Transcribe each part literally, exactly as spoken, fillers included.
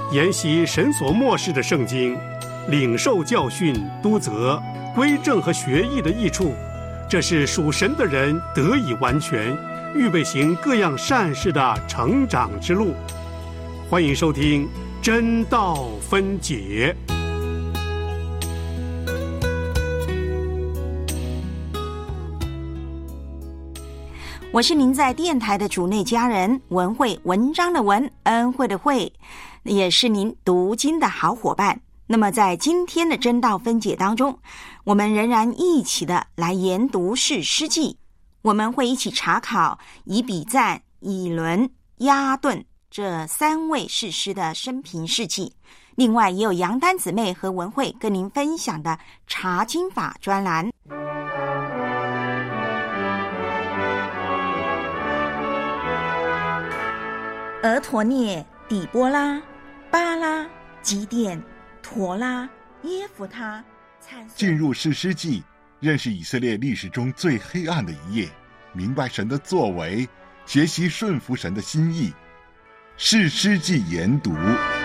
研习神所默示的圣经，领受教训、督责、归正和学义的益处，这是属神的人得以完全，预备行各样善事的成长之路。欢迎收听真道分解。 我是您在电台的主内家人，文慧，文章的文，恩惠的惠，也是您读经的好伙伴。那么在今天的真道分解当中，我们仍然一起的来研读士师记，我们会一起查考以比赞、以伦、押顿这三位士师的生平事迹。另外也有杨丹姊妹和文慧跟您分享的查经法专栏。俄陀涅、底波拉、巴拉、基甸、陀拉、耶弗他。 进入士师记，认识以色列历史中最黑暗的一页，明白神的作为，学习顺服神的心意。士师记研读。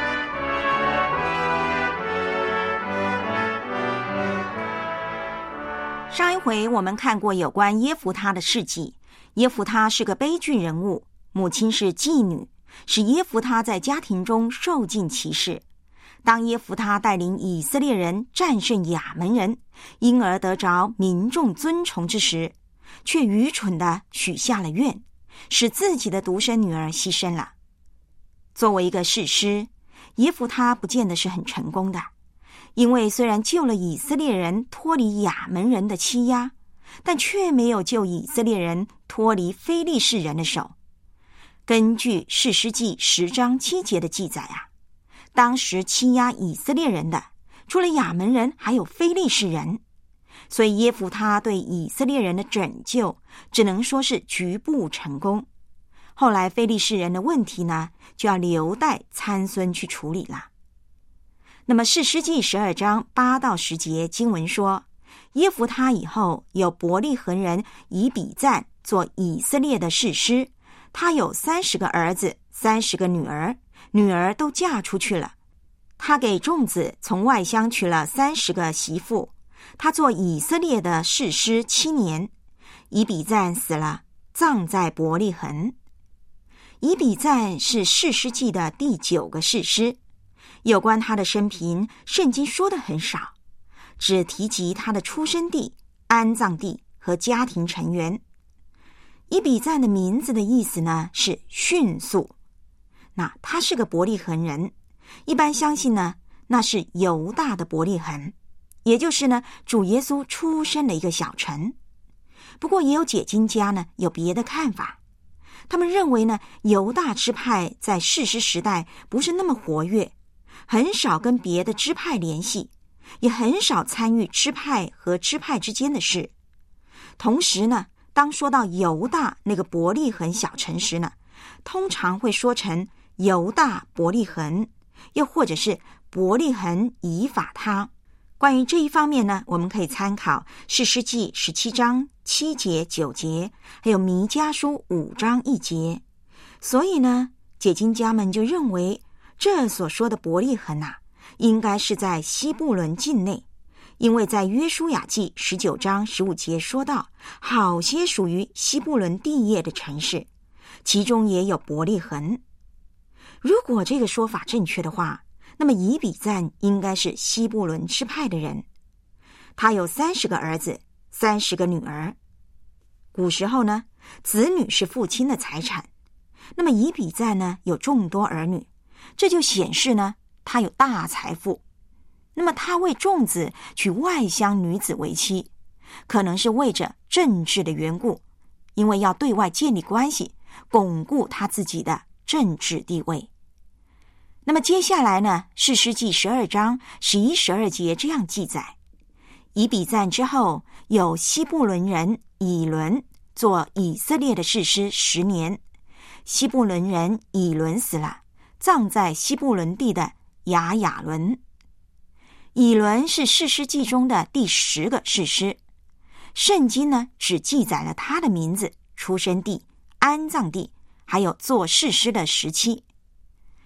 上一回我们看过有关耶弗他的事迹。耶弗他是个悲剧人物，母亲是妓女，使耶弗他在家庭中受尽歧视。当耶弗他带领以色列人战胜亚门人，因而得着民众尊崇之时，却愚蠢地许下了愿，使自己的独生女儿牺牲了。作为一个士师，耶弗他不见得是很成功的，因为虽然救了以色列人脱离亚门人的欺压，但却没有救以色列人脱离非利士人的手。根据士师记十章七节的记载啊，当时欺压以色列人的除了亚门人还有非利士人，所以耶弗他对以色列人的拯救只能说是局部成功。后来非利士人的问题呢，就要留待参孙去处理了。那么士师记十二章八到十节经文说，耶弗他以后有伯利恒人以比赞做以色列的士师，他有三十个儿子，三十个女儿，女儿都嫁出去了。他给众子从外乡娶了三十个媳妇。他做以色列的士师七年。以比赞死了，葬在伯利恒。以比赞是士师记的第九个士师。有关他的生平，圣经说的很少，只提及他的出生地、安葬地和家庭成员。以比赞的名字的意思呢是迅速。那他是个伯利恒人，一般相信呢那是犹大的伯利恒，也就是呢主耶稣出生的一个小城。不过也有解经家呢有别的看法，他们认为呢犹大支派在士师时代不是那么活跃，很少跟别的支派联系，也很少参与支派和支派之间的事。同时呢，当说到犹大那个伯利恒小城时呢，通常会说成犹大伯利恒，又或者是伯利恒以法他。关于这一方面呢，我们可以参考士师记十七章七节九节，还有弥迦书五章一节。所以呢，解经家们就认为这所说的伯利恒啊，应该是在西布伦境内，因为在约书亚记十九章十五节说到，好些属于西布伦地业的城市，其中也有伯利恒。如果这个说法正确的话，那么以比赞应该是西布伦支派的人。他有三十个儿子，三十个女儿。古时候呢，子女是父亲的财产。那么以比赞呢，有众多儿女，这就显示呢，他有大财富。那么他为众子娶外乡女子为妻，可能是为着政治的缘故，因为要对外建立关系，巩固他自己的政治地位。那么接下来呢，士师记十二章十一十二节这样记载，以比赞之后，有西布伦人以伦做以色列的士师十年。西布伦人以伦死了，葬在西布伦地的雅雅伦。以伦是士师记中的第十个士师，圣经呢只记载了他的名字、出生地、安葬地，还有做士师的时期。那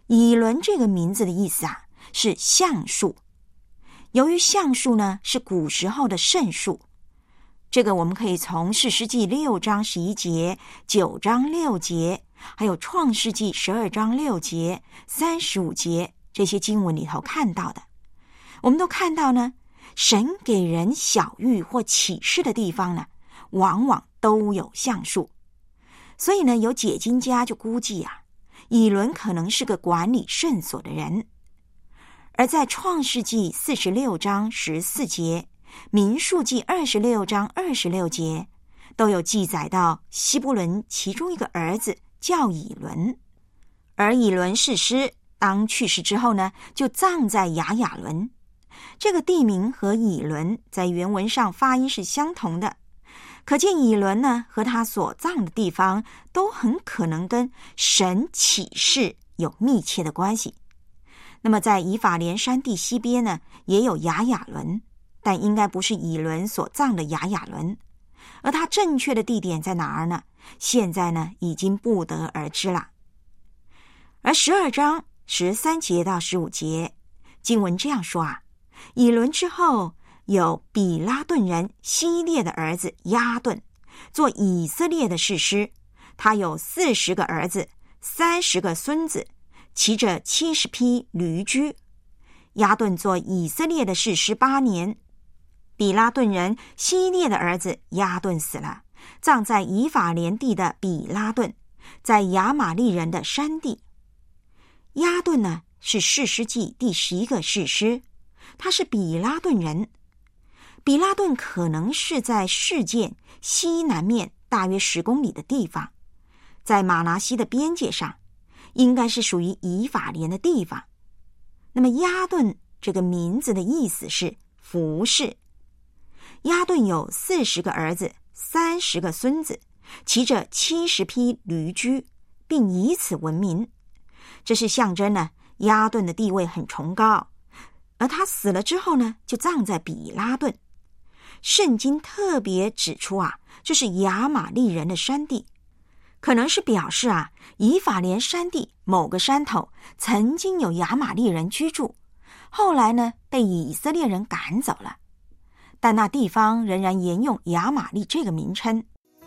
以伦这个名字的意思啊，是橡树。由于橡树呢是古时候的圣树，这个我们可以从士师记六章十一节、九章六节，还有创世纪十二章六节、三十五节这些经文里头看到的。我们都看到呢，神给人晓谕或启示的地方呢，往往都有橡树。所以呢，有解经家就估计啊，以伦可能是个管理圣所的人。而在创世纪四十六章十四节、民数记二十六章二十六节都有记载到希伯伦其中一个儿子叫以伦，而以伦士师当去世之后呢，就葬在雅雅伦。这个地名和以伦在原文上发音是相同的，可见以伦呢和他所葬的地方都很可能跟神启示有密切的关系。那么在以法莲山地西边呢，也有雅雅伦，但应该不是以伦所葬的雅雅伦，而它正确的地点在哪儿呢？现在呢已经不得而知了。而十二章十三节到十五节经文这样说啊，以伦之后有比拉顿人希列的儿子押顿，做以色列的士师，他有四十个儿子，三十个孙子，骑着七十匹驴驹。押顿做以色列的士师八年。比拉顿人希列的儿子押顿死了，葬在以法莲地的比拉顿，在亚玛利人的山地。押顿呢是士师记第十一个士师，他是比拉顿人。比拉顿可能是在示剑西南面大约十公里的地方，在马拿西的边界上，应该是属于以法莲的地方。那么押顿这个名字的意思是服侍。押顿有四十个儿子，三十个孙子，骑着七十匹驴驹，并以此闻名。这是象征呢，押顿的地位很崇高，而他死了之后呢，就葬在比拉顿。圣经特别指出啊，这是亚玛利人的山地，可能是表示啊，以法莲山地某个山头曾经有亚玛利人居住，后来呢被以色列人赶走了，但那地方仍然沿用亚玛利这个名称。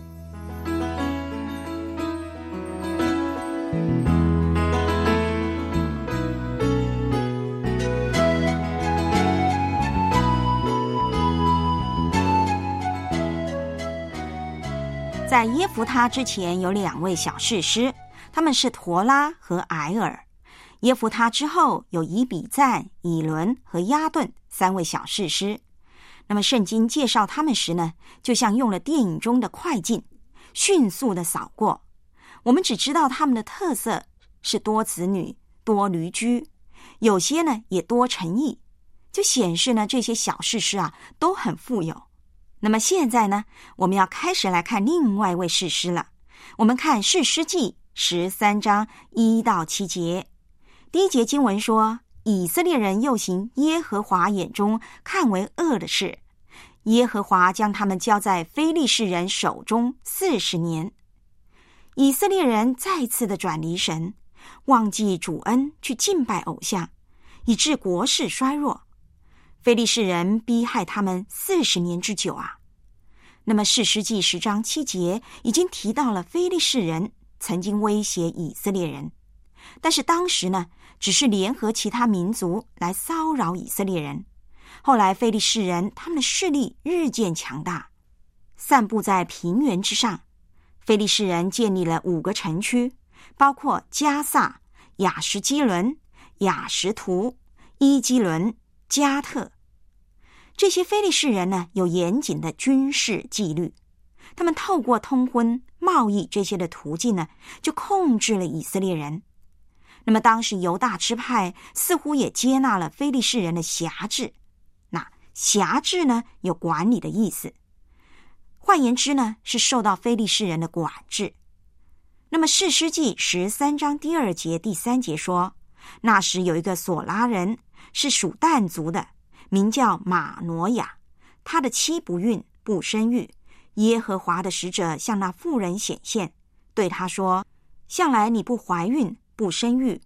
在耶弗他之前有两位小士师，他们是陀拉和埃尔。耶弗他之后有以比赞、以伦和押顿三位小士师。那么圣经介绍他们时呢，就像用了电影中的快进，迅速的扫过。我们只知道他们的特色是多子女、多驴驹，有些呢也多诚意，就显示呢这些小士师啊都很富有。那么现在呢，我们要开始来看另外一位士师了。我们看士师记十三章一到七节。第一节经文说，以色列人又行耶和华眼中看为恶的事，耶和华将他们交在非利士人手中四十年。以色列人再次的转离神，忘记主恩，去敬拜偶像，以致国势衰弱。非利士人逼害他们四十年之久啊。那么士师记十章七节已经提到了非利士人曾经威胁以色列人，但是当时呢，只是联合其他民族来骚扰以色列人。后来非利士人他们的势力日渐强大，散布在平原之上。非利士人建立了五个城区，包括加萨、亚什基伦、亚什图、伊基伦、加特。这些非利士人呢，有严谨的军事纪律，他们透过通婚、贸易这些的途径呢，就控制了以色列人。那么当时犹大支派似乎也接纳了非利士人的辖制。那辖制呢，有管理的意思，换言之呢，是受到非利士人的管制。那么士师记十三章第二节第三节说，那时有一个索拉人，是属但族的，名叫马挪亚，他的妻不孕，不生育。耶和华的使者向那妇人显现，对他说，向来你不怀孕，不生育，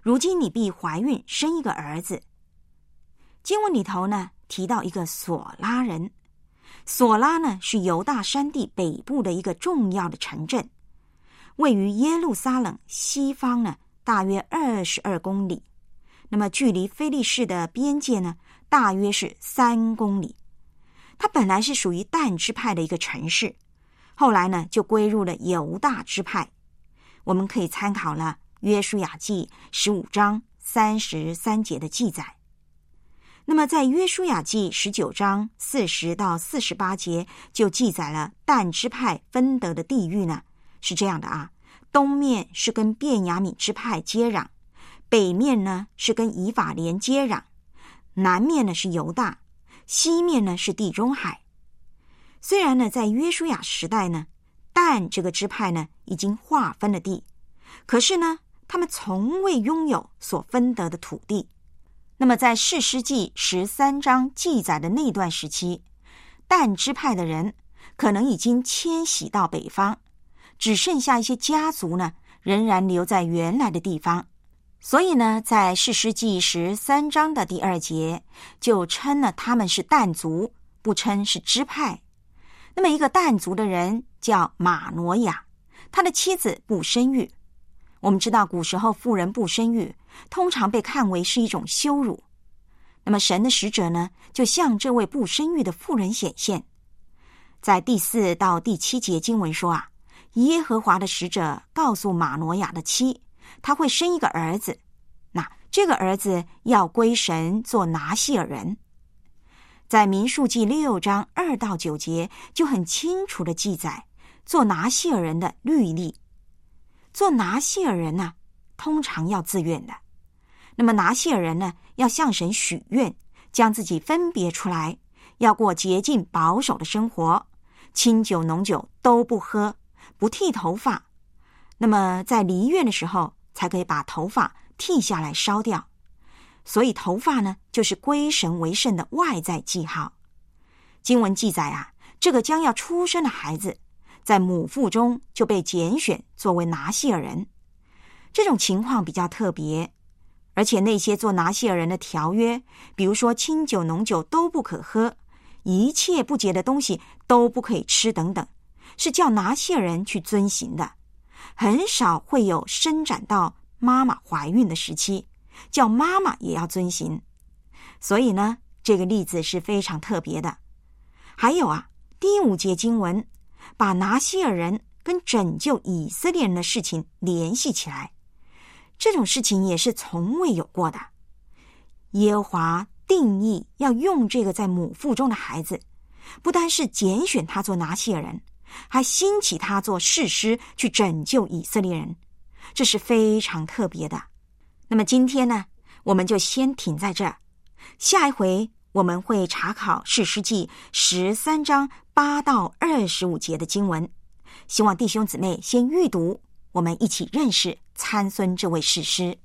如今你必怀孕生一个儿子。经文里头呢提到一个索拉人，索拉呢是犹大山地北部的一个重要的城镇，位于耶路撒冷西方呢大约二十二公里，那么距离非利士的边界呢大约是三公里。它本来是属于但支派的一个城市，后来呢就归入了犹大支派。我们可以参考了约书亚记十五章三十三节的记载。那么在约书亚记十九章四十到四十八节就记载了但支派分得的地域呢，是这样的啊，东面是跟便雅悯支派接壤，北面呢是跟以法莲接壤，南面呢是犹大，西面呢是地中海。虽然呢在约书亚时代呢，但这个支派呢已经划分了地，可是呢他们从未拥有所分得的土地。那么在士师记十三章记载的那段时期，但支派的人可能已经迁徙到北方，只剩下一些家族呢仍然留在原来的地方。所以呢在士师记十三章的第二节就称了他们是但族，不称是支派。那么一个但族的人叫马挪亚，他的妻子不生育。我们知道古时候妇人不生育通常被看为是一种羞辱，那么神的使者呢就向这位不生育的妇人显现。在第四到第七节经文说啊，耶和华的使者告诉马挪亚的妻，他会生一个儿子，那这个儿子要归神做拿细尔人。在民数记六章二到九节就很清楚的记载做拿细尔人的律例。做拿细尔人呢通常要自愿的，那么拿细尔人呢要向神许愿，将自己分别出来，要过洁净保守的生活，清酒浓酒都不喝，不剃头发，那么在离院的时候才可以把头发剃下来烧掉。所以头发呢就是归神为圣的外在记号。经文记载啊，这个将要出生的孩子在母腹中就被拣选作为拿细尔人。这种情况比较特别，而且那些做拿细尔人的条约，比如说清酒浓酒都不可喝，一切不洁的东西都不可以吃等等，是叫拿细尔人去遵行的。很少会有伸展到妈妈怀孕的时期，叫妈妈也要遵行。所以呢这个例子是非常特别的。还有啊，第五节经文把拿细尔人跟拯救以色列人的事情联系起来，这种事情也是从未有过的。耶和华定义要用这个在母腹中的孩子，不单是拣选他做拿细尔人，还兴起他做士师去拯救以色列人，这是非常特别的。那么今天呢我们就先停在这儿，下一回我们会查考士师记十三章八到二十五节的经文，希望弟兄姊妹先预读，我们一起认识参孙这位士师。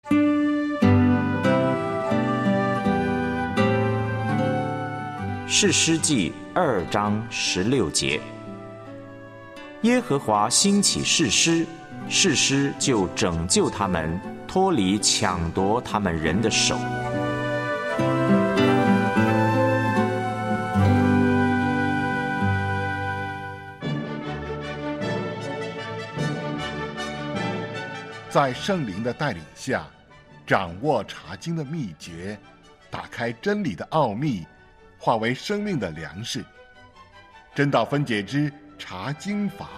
士师记二章十六节，耶和华兴起士师，士师就拯救他们，脱离抢夺他们人的手。 在圣灵的带领下，掌握查经的秘诀，打开真理的奥秘，化为生命的粮食。真道分解之查经法。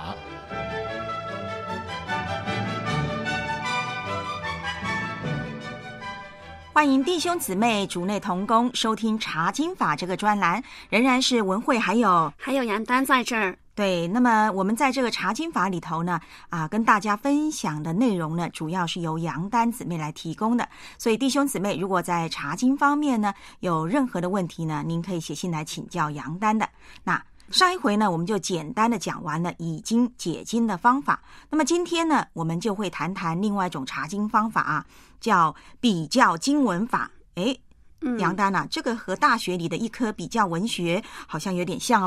欢迎弟兄姊妹主内同工收听查经法这个专栏，仍然是文慧还有还有杨丹在这儿。 对，那么我们在这个查经法里头呢，啊，跟大家分享的内容呢，主要是由杨丹姊妹来提供的。所以弟兄姊妹，如果在查经方面呢有任何的问题呢，您可以写信来请教杨丹的。那上一回呢，我们就简单的讲完了已经解经的方法。那么今天呢，我们就会谈谈另外一种查经方法啊，叫比较经文法。诶，杨丹啊，这个和大学里的一科比较文学好像有点像哦。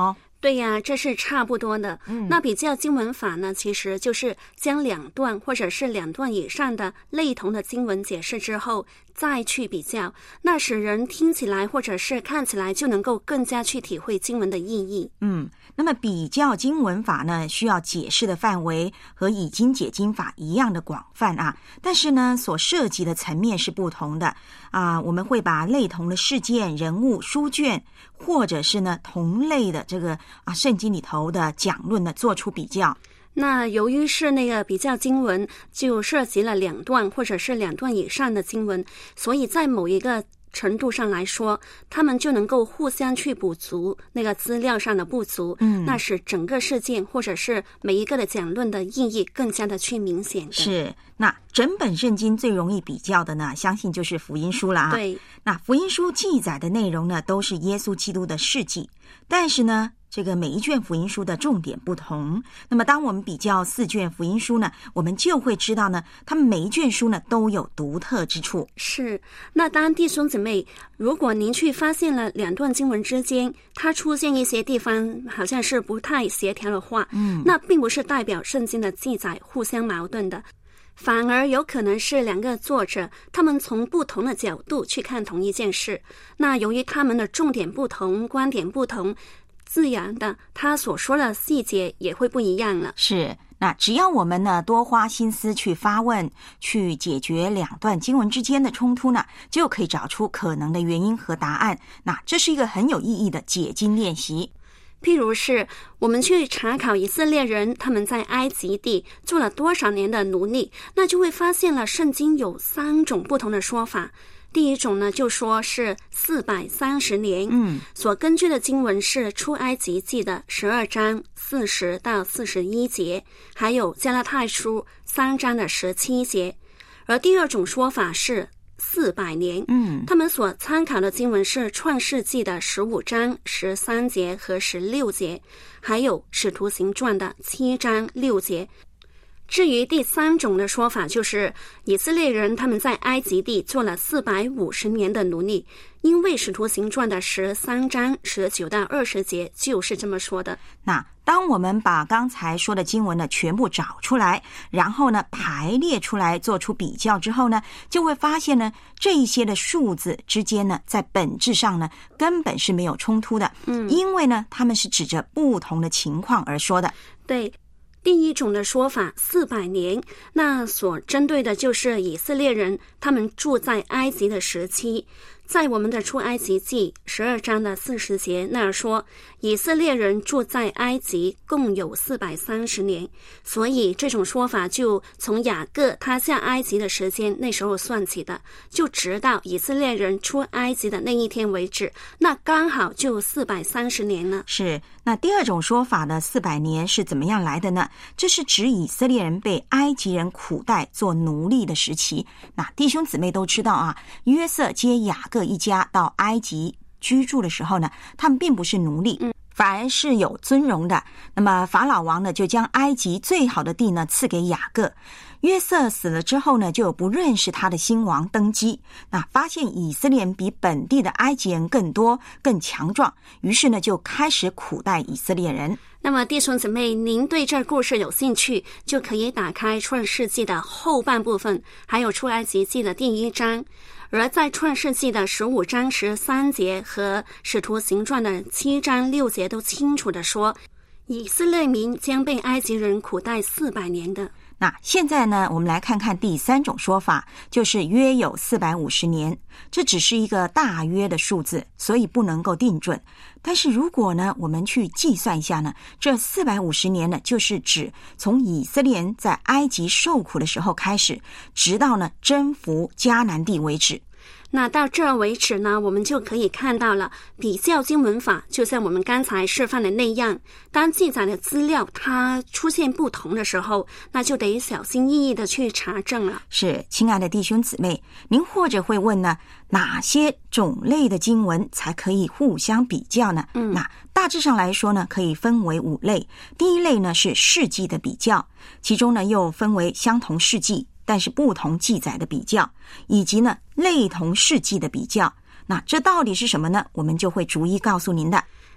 对呀，这是差不多的。 嗯， 那比较经文法呢，其实就是将两段或者是两段以上的类同的经文解释之后再去比较，那使人听起来或者是看起来就能够更加去体会经文的意义。 嗯，那么比较经文法呢，需要解释的范围和以经解经法一样的广泛啊，但是呢，所涉及的层面是不同的啊。我们会把类同的事件、人物、书卷，或者是呢同类的这个啊圣经里头的讲论呢做出比较。 那由于是那个比较经文，就涉及了两段或者是两段以上的经文，所以在某一个程度上来说，他们就能够互相去补足那个资料上的不足， 嗯， 那使整个事件或者是每一个的讲论的意义更加的去明显的。 是，那整本圣经最容易比较的呢，相信就是福音书了啊。 对， 那福音书记载的内容呢，都是耶稣基督的事迹，但是呢，这个每一卷福音书的重点不同。那么当我们比较四卷福音书呢，我们就会知道呢，他们每一卷书呢都有独特之处。 是，那当弟兄姊妹，如果您去发现了两段经文之间它出现一些地方好像是不太协调的话， 嗯， 那并不是代表圣经的记载互相矛盾的，反而有可能是两个作者他们从不同的角度去看同一件事，那由于他们的重点不同，观点不同，自然的他所说的细节也会不一样了。 是，那只要我们呢多花心思去发问，去解决两段经文之间的冲突呢，就可以找出可能的原因和答案。那这是一个很有意义的解经练习。 譬如是我们去查考以色列人他们在埃及地做了多少年的奴隶，那就会发现了圣经有三种不同的说法。第一种呢，就说是四百三十年， 嗯， 所根据的经文是出埃及记的十二章四十到四十一节，还有加拉太书三章的十七节。而第二种说法是四百年， 嗯， 他们所参考的经文是创世纪的十五章十三节和十六节，还有使徒行传的七章六节。至于第三种的说法，就是以色列人他们在埃及地做了四百五十年的奴隶，因为使徒行传的十三章十九到二十节就是这么说的。 那当我们把刚才说的经文呢全部找出来，然后呢排列出来做出比较之后呢，就会发现呢这一些的数字之间呢在本质上呢根本是没有冲突的， 嗯， 因为呢他们是指着不同的情况而说的。 对，第一种的说法四百年，那所针对的就是以色列人他们住在埃及的时期。在我们的出埃及记十二章的四十节那儿说，以色列人住在埃及共有四百三十年，所以这种说法就从雅各他下埃及的时间那时候算起的，就直到以色列人出埃及的那一天为止，那刚好就四百三十年了。 是，那第二种说法的四百年是怎么样来的呢？这是指以色列人被埃及人苦待做奴隶的时期。那弟兄姊妹都知道啊，约瑟接雅各一家到埃及居住的时候呢，他们并不是奴隶，反而是有尊荣的。那么法老王呢，就将埃及最好的地呢赐给雅各。约瑟死了之后呢，就有不认识他的新王登基，那发现以色列人比本地的埃及人更多更强壮，于是呢就开始苦待以色列人。 那么弟兄姊妹，您对这故事有兴趣，就可以打开创世纪的后半部分，还有出埃及记的第一章。而在创世纪的十五章十三节和使徒行传的七章六节都清楚地说，以色列民将被埃及人苦待四百年的。 那现在呢，我们来看看第三种说法，就是约有四百五十年。这只是一个大约的数字，所以不能够定准。但是如果呢，我们去计算一下呢，这四百五十年呢，就是指从以色列人在埃及受苦的时候开始，直到呢征服迦南地为止。 那到这为止呢，我们就可以看到了比较经文法，就像我们刚才示范的那样，当记载的资料它出现不同的时候，那就得小心翼翼的去查证了。 是，亲爱的弟兄姊妹，您或者会问呢，哪些种类的经文才可以互相比较呢？ 嗯， 那大致上来说呢，可以分为五类。第一类呢是事迹的比较，其中呢又分为相同事迹但是不同记载的比较，以及呢类同事迹的比较。那这到底是什么呢？我们就会逐一告诉您的。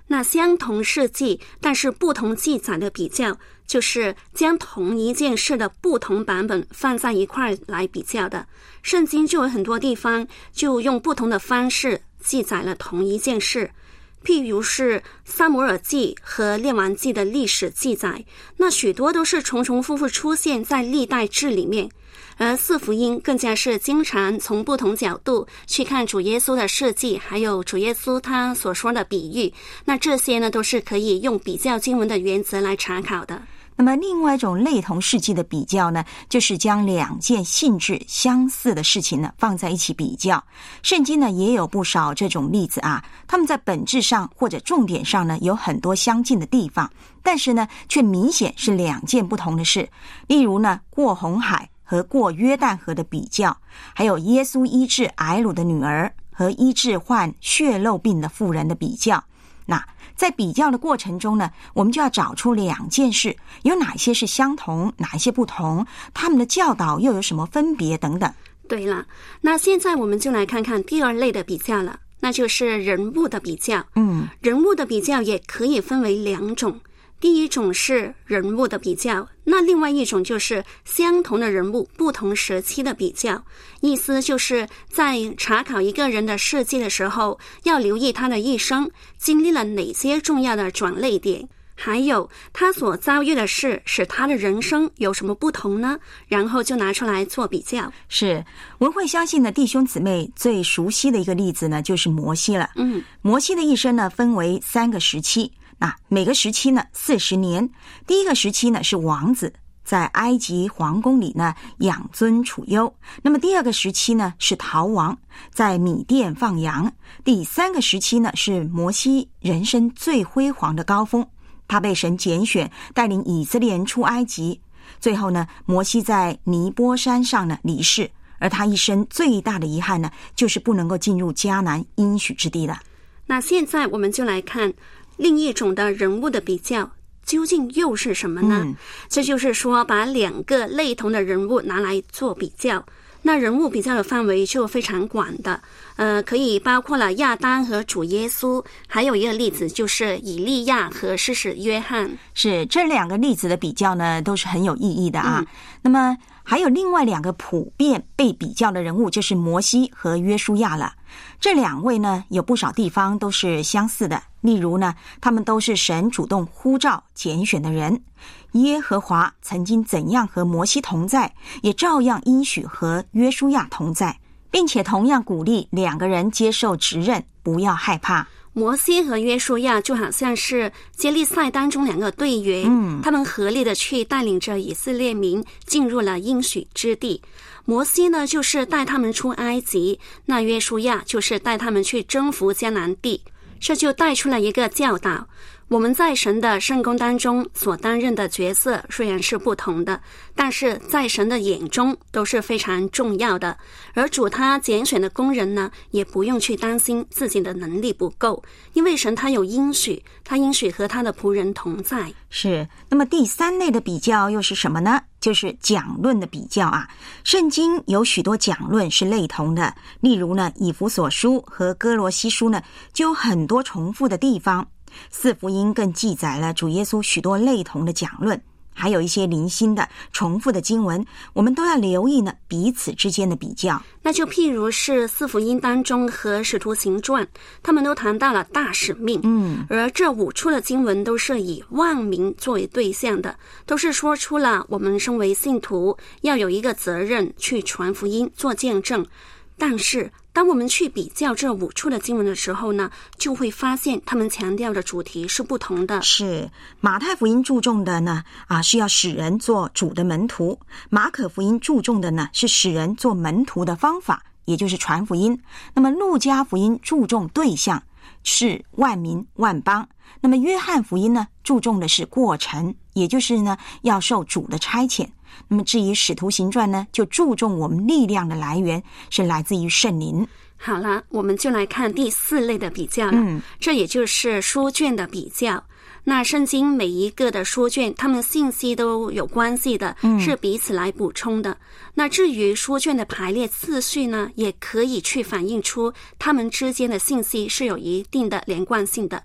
那相同事迹但是不同记载的比较，就是将同一件事的不同版本放在一块来比较的。圣经就有很多地方就用不同的方式记载了同一件事，譬如是撒母耳记和列王记的历史记载，那许多都是重重复复出现在历代志里面。而四福音更加是经常从不同角度去看主耶稣的事迹，还有主耶稣他所说的比喻，那这些呢都是可以用比较经文的原则来查考的。 那么另外一种类同事迹的比较呢，就是将两件性质相似的事情呢放在一起比较。圣经呢也有不少这种例子啊，他们在本质上或者重点上呢有很多相近的地方，但是呢却明显是两件不同的事。例如呢过红海和过约旦河的比较，还有耶稣医治睚鲁的女儿和医治患血漏病的妇人的比较。那在比较的过程中呢，我们就要找出两件事有哪些是相同，哪一些不同，他们的教导又有什么分别等等。 对了，那现在我们就来看看第二类的比较了，那就是人物的比较。 嗯， 人物的比较也可以分为两种，第一种是人物的比较，那另外一种就是相同的人物不同时期的比较。意思就是在查考一个人的事迹的时候，要留意他的一生经历了哪些重要的转捩点，还有他所遭遇的事使他的人生有什么不同呢？然后就拿出来做比较。 是文慧相信的弟兄姊妹最熟悉的一个例子呢，就是摩西了。 嗯， 摩西的一生呢分为三个时期，那每个时期呢四十年。第一个时期呢是王子，在埃及皇宫里呢养尊处优。那么第二个时期呢是逃亡，在米甸放羊。第三个时期呢是摩西人生最辉煌的高峰，他被神拣选带领以色列人出埃及。最后呢摩西在尼波山上呢离世，而他一生最大的遗憾呢就是不能够进入迦南应许之地了。 那现在我们就来看另一种的人物的比较究竟又是什么呢？ 嗯， 这就是说把两个类同的人物拿来做比较。那人物比较的范围就非常广的，呃，可以包括了亚当和主耶稣，还有一个例子就是以利亚和施洗约翰。 是这两个例子的比较呢都是很有意义的啊。 嗯， 那么还有另外两个普遍被比较的人物，就是摩西和约书亚了。这两位呢有不少地方都是相似的，例如呢他们都是神主动呼召拣选的人。耶和华曾经怎样和摩西同在，也照样应许和约书亚同在，并且同样鼓励两个人接受职任，不要害怕。 摩西和约书亚就好像是接力赛当中两个队员， 嗯， 他们合力的去带领着以色列民进入了应许之地。摩西呢就是带他们出埃及，那约书亚就是带他们去征服迦南地。这就带出了一个教导，我们在神的圣工当中所担任的角色虽然是不同的，但是在神的眼中都是非常重要的。而主他拣选的工人呢，也不用去担心自己的能力不够，因为神他有应许，他应许和他的仆人同在。 是，那么第三类的比较又是什么呢？就是讲论的比较啊。圣经有许多讲论是类同的，例如呢以弗所书和哥罗西书呢就有很多重复的地方。四福音更记载了主耶稣许多类同的讲论，还有一些零星的重复的经文，我们都要留意呢彼此之间的比较。 那就譬如是四福音当中和使徒行传，他们都谈到了大使命， 嗯， 而这五处的经文都是以万民作为对象的，都是说出了我们身为信徒要有一个责任去传福音做见证。但是当我们去比较这五处的经文的时候呢，就会发现他们强调的主题是不同的。 是马太福音注重的呢啊是要使人做主的门徒，马可福音注重的呢是使人做门徒的方法，也就是传福音。那么路加福音注重对象，是万民万邦。那么约翰福音呢注重的是过程，也就是呢要受主的差遣。那么至于使徒行传呢，就注重我们力量的来源是来自于圣灵。 好了，我们就来看第四类的比较了， 嗯， 这也就是书卷的比较。那圣经每一个的书卷，它们信息都有关系的， 嗯， 是彼此来补充的。那至于书卷的排列次序呢，也可以去反映出它们之间的信息是有一定的连贯性的。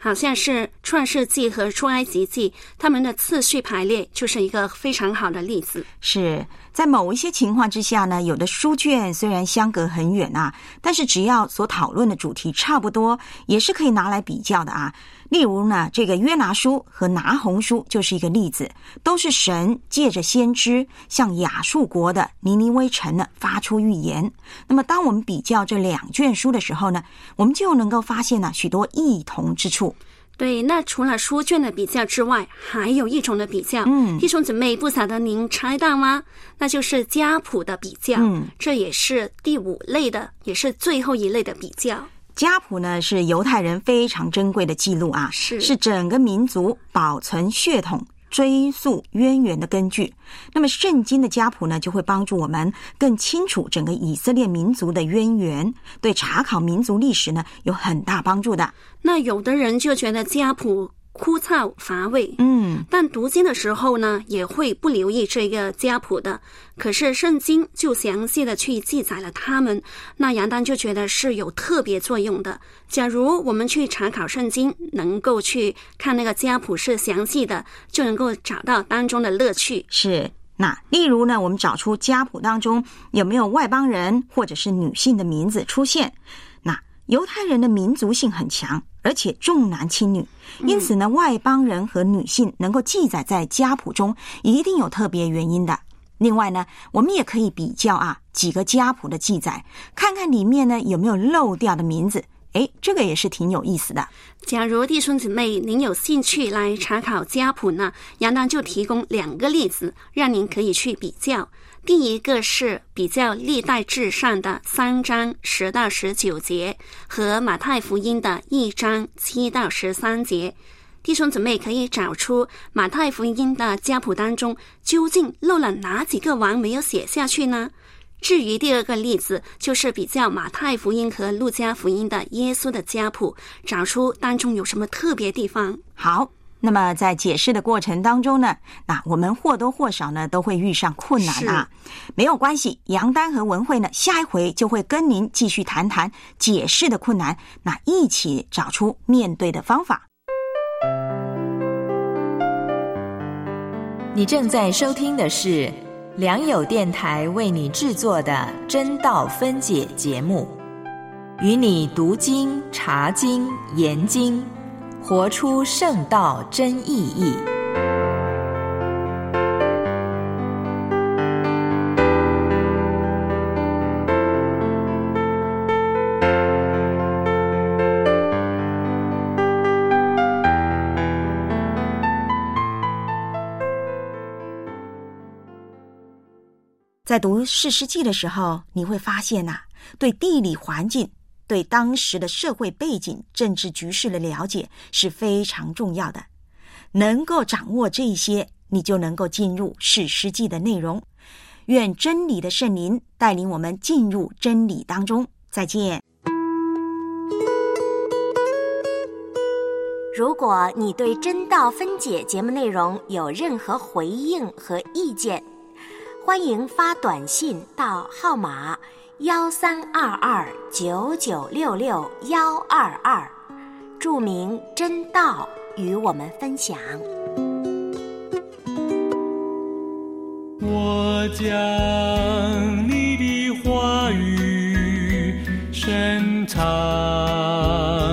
好像是创世纪和出埃及记，他们的次序排列就是一个非常好的例子。 是在某一些情况之下呢，有的书卷虽然相隔很远啊，但是只要所讨论的主题差不多，也是可以拿来比较的啊。例如呢，这个约拿书和拿红书就是一个例子，都是神借着先知向亚述国的尼尼微城呢发出预言。那么当我们比较这两卷书的时候呢，我们就能够发现呢许多异同之处。 对，那除了书卷的比较之外，还有一种的比较，嗯，弟兄姊妹，不晓得您猜到吗？那就是家谱的比较，嗯，这也是第五类的，也是最后一类的比较。 家谱呢是犹太人非常珍贵的记录啊， 是是整个民族保存血统、追溯渊源的根据。那么圣经的家谱呢，就会帮助我们更清楚整个以色列民族的渊源，对查考民族历史呢有很大帮助的。 那有的人就觉得家谱枯燥乏味， 嗯， 但读经的时候呢，也会不留意这个家谱的。可是圣经就详细的去记载了他们，那杨丹就觉得是有特别作用的。假如我们去查考圣经，能够去看那个家谱是详细的，就能够找到当中的乐趣。 是。那例如呢，我们找出家谱当中有没有外邦人或者是女性的名字出现。那犹太人的民族性很强，而且重男轻女，因此呢，外邦人和女性能够记载在家谱中，一定有特别原因的。另外呢，我们也可以比较啊几个家谱的记载，看看里面呢有没有漏掉的名字。诶，这个也是挺有意思的。 假如弟兄姊妹您有兴趣来查考家谱呢，杨丹就提供两个例子，让您可以去比较。第一个是比较历代志上的三章十到十九节和马太福音的一章七到十三节。弟兄姊妹可以找出马太福音的家谱当中究竟漏了哪几个王没有写下去呢？至于第二个例子，就是比较马太福音和路加福音的耶稣的家谱，找出当中有什么特别地方。 好，那么在解释的过程当中呢，那我们或多或少呢都会遇上困难啊，没有关系，杨丹和文慧呢下一回就会跟您继续谈谈解释的困难，那一起找出面对的方法。 你正在收听的是良友电台为你制作的真道分解节目，与你读经、查经、研经，活出圣道真意义。 在读士师记的时候，你会发现啊，对地理环境、对当时的社会背景、政治局势的了解是非常重要的。能够掌握这些，你就能够进入士师记的内容。愿真理的圣灵带领我们进入真理当中。再见。 如果你对真道分解节目内容有任何回应和意见，欢迎发短信到号码幺三二二九九六六幺二二，注明真道与我们分享。 我将你的话语深藏